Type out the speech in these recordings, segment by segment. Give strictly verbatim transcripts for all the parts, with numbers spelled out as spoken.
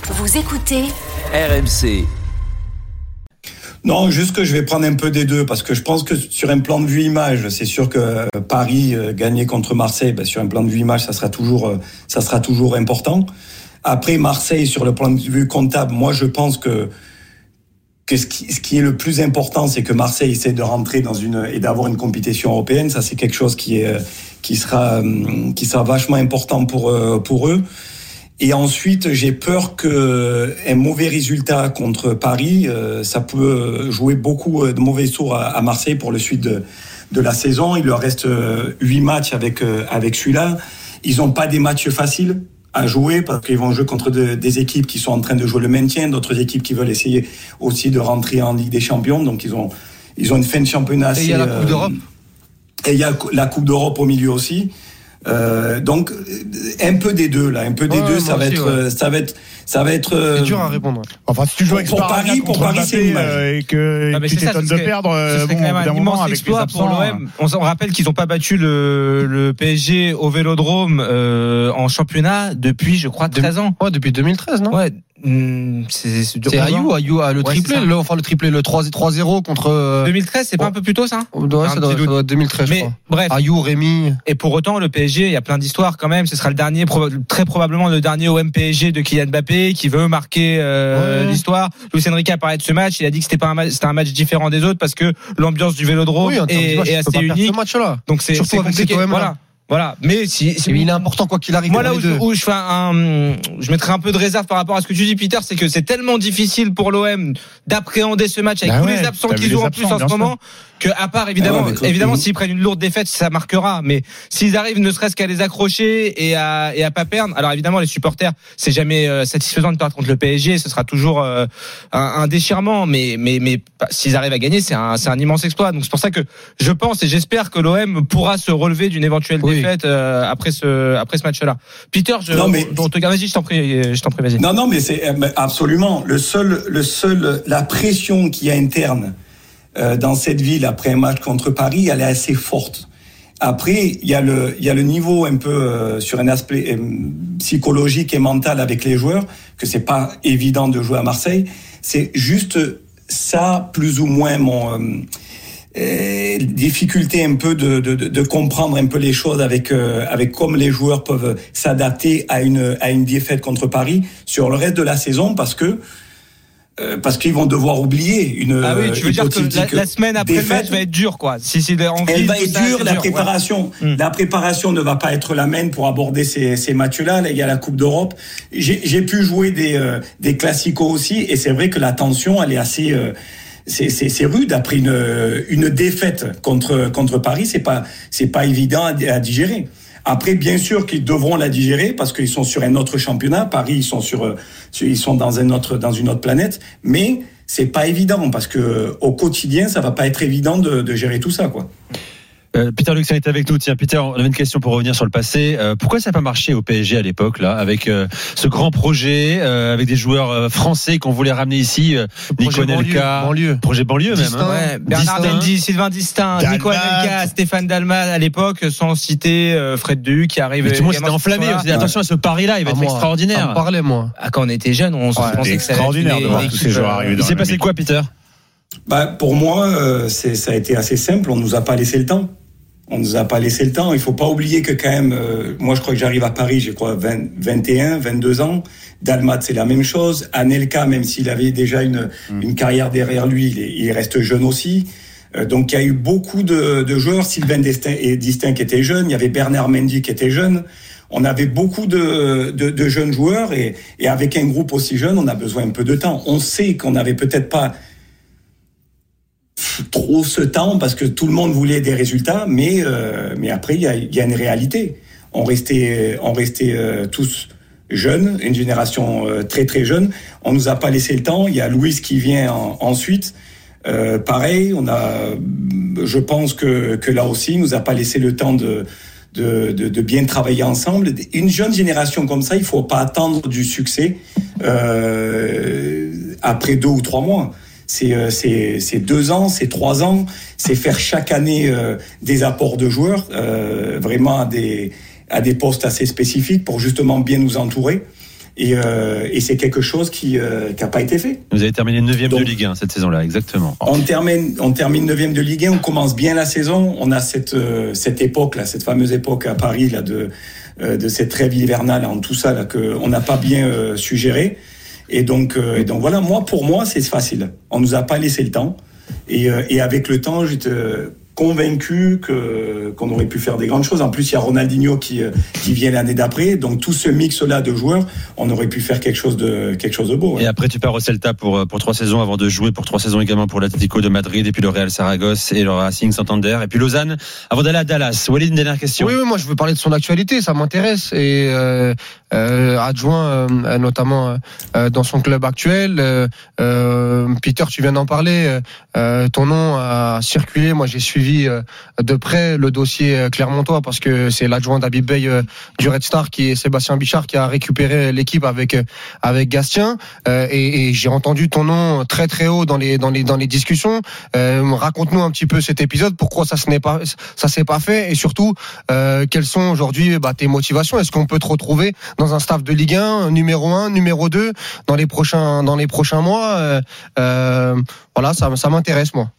Vous écoutez R M C. Non, juste que je vais prendre un peu des deux, parce que je pense que sur un plan de vue image, c'est sûr que Paris euh, gagner contre Marseille, ben, sur un plan de vue image, ça sera toujours, euh, ça sera toujours important. Après Marseille, sur le plan de vue comptable, moi je pense que que ce qui, ce qui est le plus important, c'est que Marseille essaie de rentrer dans une et d'avoir une compétition européenne. Ça, c'est quelque chose qui est qui sera qui sera vachement important pour pour eux. Et ensuite, j'ai peur que un mauvais résultat contre Paris, euh, ça peut jouer beaucoup de mauvais tours à, à Marseille pour le suite de, de la saison. Il leur reste huit matchs avec avec celui-là. Ils ont pas des matchs faciles à jouer parce qu'ils vont jouer contre de, des équipes qui sont en train de jouer le maintien, d'autres équipes qui veulent essayer aussi de rentrer en Ligue des Champions. Donc ils ont ils ont une fin de championnat assez. Et il y a la Coupe d'Europe. Euh, et il y a la Coupe d'Europe au milieu aussi. Euh, donc un peu des deux là, un peu des ouais, deux, ça va, aussi, être, ouais. ça va être, ça va être. C'est dur à répondre. Enfin, si tu joues avec pour Paris, pour Paris, c'est une image. euh, et que non, tu t'étonnes de perdre, ce serait bon, quand même un immense exploit pour l'O M. On, on rappelle qu'ils n'ont pas battu le, le P S G au Vélodrome euh, en championnat depuis, je crois, treize ans. Ouais, depuis deux mille treize, non? Ouais. Mmh, c'est c'est, c'est Ayou, Ayou a le ouais, triplé, le, enfin le triplé, le trois zéro contre. Euh... deux mille treize, c'est pas bon. un peu plus tôt ça? Ouais, ça doit, ça doit être deux mille treize, mais, je crois. Bref. Ayou, Rémi. Et pour autant, le P S G, il y a plein d'histoires quand même. Ce sera le dernier, très probablement le dernier O M P S G de Kylian Mbappé, qui veut marquer euh, ouais. l'histoire. Luis Enrique a parlé de ce match. Il a dit que c'était pas un match, c'était un match différent des autres parce que l'ambiance du Vélodrome oui, est, match, est assez unique. Ce match-là. Donc c'est, surtout c'est avec compliqué. cet O M-là. Voilà. Voilà, mais si, si il est important quoi qu'il arrive. Moi là où je, où je fais un, je mettrai un peu de réserve par rapport à ce que tu dis, Peter, c'est que c'est tellement difficile pour l'O M d'appréhender ce match avec bah tous ouais, les absents qu'ils ont en plus en ce moment, que à part évidemment, ah ouais, évidemment, s'ils prennent une lourde défaite, ça marquera. Mais s'ils arrivent ne serait-ce qu'à les accrocher et à et à pas perdre, alors évidemment les supporters, c'est jamais euh, satisfaisant de perdre contre le P S G, ce sera toujours euh, un, un déchirement. Mais mais mais s'ils arrivent à gagner, c'est un c'est un immense exploit. Donc c'est pour ça que je pense et j'espère que l'O M pourra se relever d'une éventuelle oui. défaite euh, après ce après ce match-là. Peter, je non, mais... on te vas-y, je t'en prie, je t'en prie, vas-y. Non non, mais c'est absolument le seul le seul la pression qui est interne euh, dans cette ville après un match contre Paris, elle est assez forte. Après, il y a le il y a le niveau un peu euh, sur un aspect euh, psychologique et mental avec les joueurs que c'est pas évident de jouer à Marseille. C'est juste ça plus ou moins mon euh, Euh, difficulté un peu de, de, de comprendre un peu les choses avec euh, avec comme les joueurs peuvent s'adapter à une à une défaite contre Paris sur le reste de la saison parce que euh, parce qu'ils vont devoir oublier une. Ah oui, tu veux dire que la, la semaine après défaite, le match va être dure quoi. Si si elle va être dure, la dur, préparation ouais. la préparation ne va pas être la même pour aborder ces ces matchs-là. Là, il y a la Coupe d'Europe. J'ai j'ai pu jouer des euh, des classicos aussi et c'est vrai que la tension elle est assez euh, C'est, c'est, c'est rude après une, une défaite contre, contre Paris. C'est pas, c'est pas évident à, à digérer. Après, bien sûr qu'ils devront la digérer parce qu'ils sont sur un autre championnat. Paris, ils sont sur, ils sont dans un autre, dans une autre planète. Mais c'est pas évident parce que au quotidien, ça va pas être évident de, de gérer tout ça, quoi. Euh, Peter Luxon est avec nous. Tiens, Peter, on avait une question pour revenir sur le passé. Euh, pourquoi ça n'a pas marché au P S G à l'époque, là, avec euh, ce grand projet, euh, avec des joueurs euh, français qu'on voulait ramener ici, euh, Nico Anelka, banlieue. projet banlieue même. Hein. Ouais, Bernard Mendy, Sylvain Distin, Dalmat. Nico Anelka, Stéphane Dalmat à l'époque, sans citer euh, Fred Dehu qui arrive. Mais tout le monde s'était enflammé. On s'est dit attention à ce pari-là, il va ah, être moi, extraordinaire. On parlait moi. Ah, quand on était jeunes, on se ouais, pensait que ça allait extraordinaire de voir tous ces joueurs arriver. Il s'est passé quoi, Peter? Bah, pour moi, euh, c'est, ça a été assez simple. On nous a pas laissé le temps. On nous a pas laissé le temps. Il faut pas oublier que quand même, euh, moi je crois que j'arrive à Paris, j'ai quoi, vingt, vingt et un, vingt-deux ans. Dalmat, c'est la même chose. Anelka, même s'il avait déjà une, mmh. une carrière derrière lui, il, est, il reste jeune aussi. Euh, donc il y a eu beaucoup de, de joueurs. Sylvain Distin, et Distin qui était jeune. Il y avait Bernard Mendy qui était jeune. On avait beaucoup de, de, de jeunes joueurs et, et avec un groupe aussi jeune, on a besoin un peu de temps. On sait qu'on n'avait peut-être pas trop ce temps parce que tout le monde voulait des résultats, mais euh, mais après il y a il y a une réalité. On restait on restait euh, tous jeunes, une génération euh, très très jeune. On nous a pas laissé le temps. Il y a Louis qui vient en, ensuite. Euh, pareil, on a, je pense que que là aussi, il nous a pas laissé le temps de de de, de bien travailler ensemble. Une jeune génération comme ça, il faut pas attendre du succès euh, après deux ou trois mois. C'est, c'est, c'est deux ans, c'est trois ans, c'est faire chaque année euh, des apports de joueurs, euh, vraiment à des, à des postes assez spécifiques pour justement bien nous entourer. Et, euh, et c'est quelque chose qui euh, qui a pas été fait. Vous avez terminé neuvième de Ligue un cette saison-là, exactement. On termine, on termine neuvième de Ligue un. On commence bien la saison. On a cette euh, cette époque là, cette fameuse époque à Paris là de euh, de cette trêve hivernale en tout ça là que on n'a pas bien euh, su gérer. Et donc euh, et donc voilà. Moi pour moi c'est facile. On nous a pas laissé le temps. Et euh, et avec le temps j'étais euh, convaincu que qu'on aurait pu faire des grandes choses. En plus, il y a Ronaldinho qui qui vient l'année d'après. Donc tout ce mix-là de joueurs, on aurait pu faire quelque chose de quelque chose de beau. Ouais. Et après, tu pars au Celta pour pour trois saisons avant de jouer pour trois saisons également pour l'Atlético de Madrid et puis le Real Saragosse et le Racing Santander et puis Lausanne avant d'aller à Dallas. Walid, une dernière question. Oui, oui, moi je veux parler de son actualité, ça m'intéresse et euh, euh, adjoint euh, notamment euh, dans son club actuel. Euh, euh, Peter, tu viens d'en parler. Euh, ton nom a circulé. Moi, j'ai suivi de près le dossier clermontois parce que c'est l'adjoint d'Habib Bey du Red Star qui est Sébastien Bichard qui a récupéré l'équipe avec avec Gastien euh, et, et j'ai entendu ton nom très très haut dans les dans les dans les discussions. Euh, raconte-nous un petit peu cet épisode, pourquoi ça se n'est pas ça s'est pas fait et surtout euh, quelles sont aujourd'hui bah, tes motivations. Est-ce qu'on peut te retrouver dans un staff de Ligue un numéro un, numéro deux dans les prochains dans les prochains mois euh, euh, voilà, ça ça m'intéresse moi.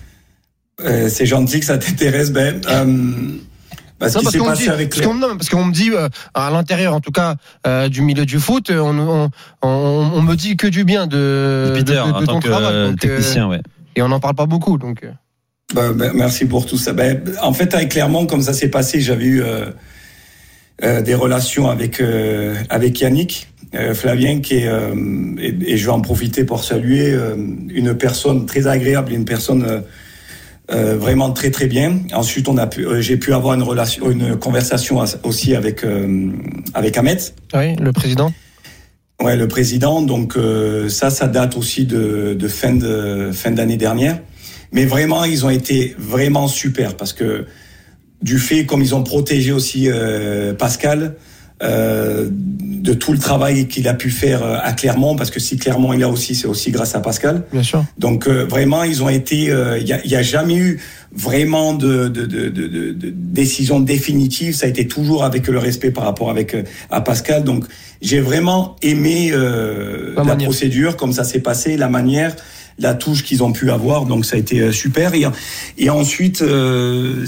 Euh, c'est gentil que ça t'intéresse, ben. Euh, bah, ce non, qui s'est passé dit, avec. Parce qu'on, non, parce qu'on me dit euh, à l'intérieur, en tout cas euh, du milieu du foot, on, on, on, on me dit que du bien de, Peter, de, de, de ton travail, euh, donc, technicien, euh, ouais. Et on n'en parle pas beaucoup, donc. Euh. Bah, ben, merci pour tout ça. Ben, en fait, avec Clermont, comme ça s'est passé, j'avais eu euh, euh, des relations avec euh, avec Yannick. Euh, Flavien qui est euh, et, et je vais en profiter pour saluer euh, une personne très agréable, une personne euh, Euh, vraiment très très bien. Ensuite, on a pu, euh, j'ai pu avoir une relation, une conversation aussi avec euh, avec Ahmed. Oui, le président. Ouais, le président. Donc euh, ça, ça date aussi de, de fin de fin d'année dernière. Mais vraiment, ils ont été vraiment super parce que du fait comme ils ont protégé aussi euh, Pascal. Euh, de tout le travail qu'il a pu faire à Clermont, parce que si Clermont est là aussi, c'est aussi grâce à Pascal. Bien sûr. Donc euh, vraiment, ils ont été. Il euh, y, a, y a jamais eu vraiment de, de, de, de, de, de décision définitive. Ça a été toujours avec le respect par rapport avec euh, à Pascal. Donc j'ai vraiment aimé euh, la, la procédure, comme ça s'est passé, la manière, la touche qu'ils ont pu avoir. Donc ça a été super. Et, et ensuite. Euh,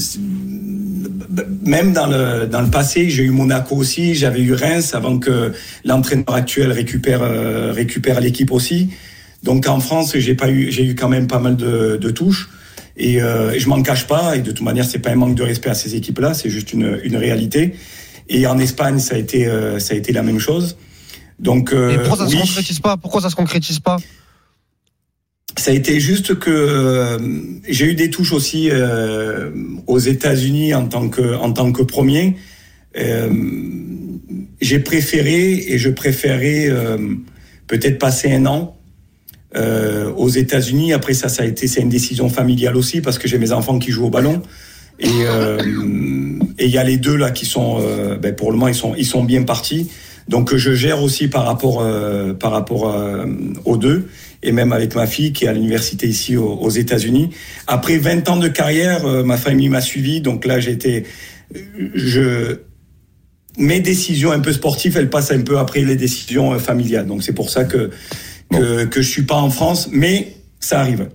Même dans le dans le passé, j'ai eu Monaco aussi, j'avais eu Reims avant que l'entraîneur actuel récupère euh, récupère l'équipe aussi. Donc en France, j'ai pas eu j'ai eu quand même pas mal de, de touches et, euh, et je m'en cache pas. Et de toute manière, c'est pas un manque de respect à ces équipes-là, c'est juste une une réalité. Et en Espagne, ça a été euh, ça a été la même chose. Donc euh, et pourquoi ça oui. se concrétise pas Pourquoi ça se concrétise pas Ça a été juste que euh, j'ai eu des touches aussi euh, aux États-Unis en tant que en tant que premier. Euh, j'ai préféré et je préférais euh, peut-être passer un an euh, aux États-Unis. Après ça, ça a été c'est une décision familiale aussi parce que j'ai mes enfants qui jouent au ballon et euh, et il y a les deux là qui sont euh, ben pour le moment ils sont ils sont bien partis. Donc je gère aussi par rapport euh, par rapport euh, aux deux. Et même avec ma fille qui est à l'université ici aux, aux États-Unis. Après vingt ans de carrière, euh, ma famille m'a suivi. Donc là, j'ai été, je, mes décisions un peu sportives, elles passent un peu après les décisions euh, familiales. Donc c'est pour ça que, que, bon. que je suis pas en France, mais ça arrive.